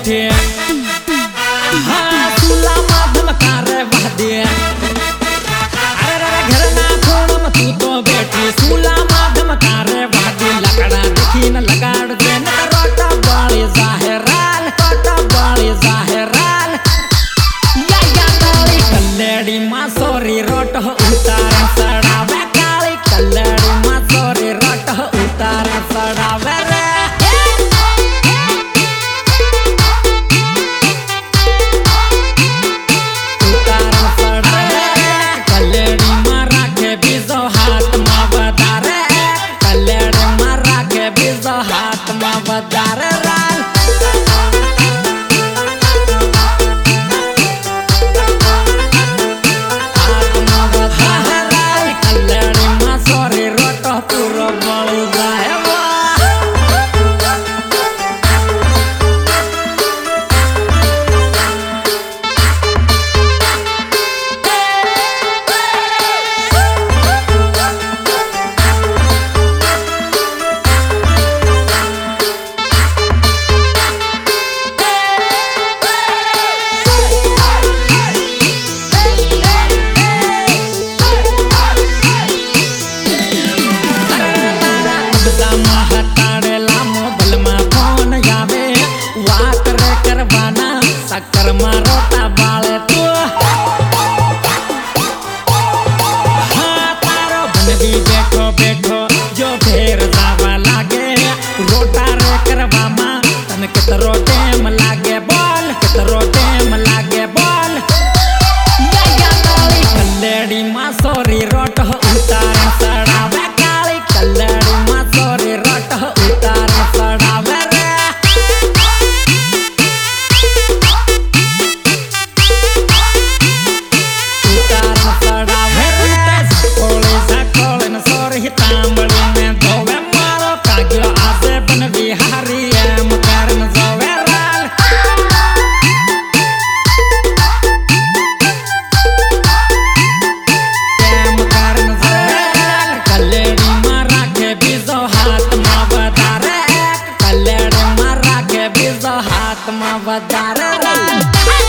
बैठे हाँ सुला माधम कारे वादे अरे घर ना खोड़ तू तो बैठी सुला माधम कारे वादे लकड़ा दिखी न लगाड़ दे न रोटा बाली जाहिराल रोटा बाली जाहिराल या काली कल्लेड़ी मां सोरी रोट उतार सड़ावे काली कल्लेड़ी मां सोरी रोट उतार सड़ावे रे हाथ में बदार राल हाथ में बदार राल कल्याणी मां सोरी रोट पूरा बड़ी जाए सक्कर मारोता बाले तू हाँ तारो बन भी बैठो बैठो जो ढेर जावा लागे रोटा रे करवा मां तन कितरो टेम लागे बोल कितरो टेम लागे बोल या काली कल्लेड़ी मां सोरी रोट उतार सड़ावे काली कल्लेड़ी मां सोरी रोट उतार सड़ावे हाथ में बदार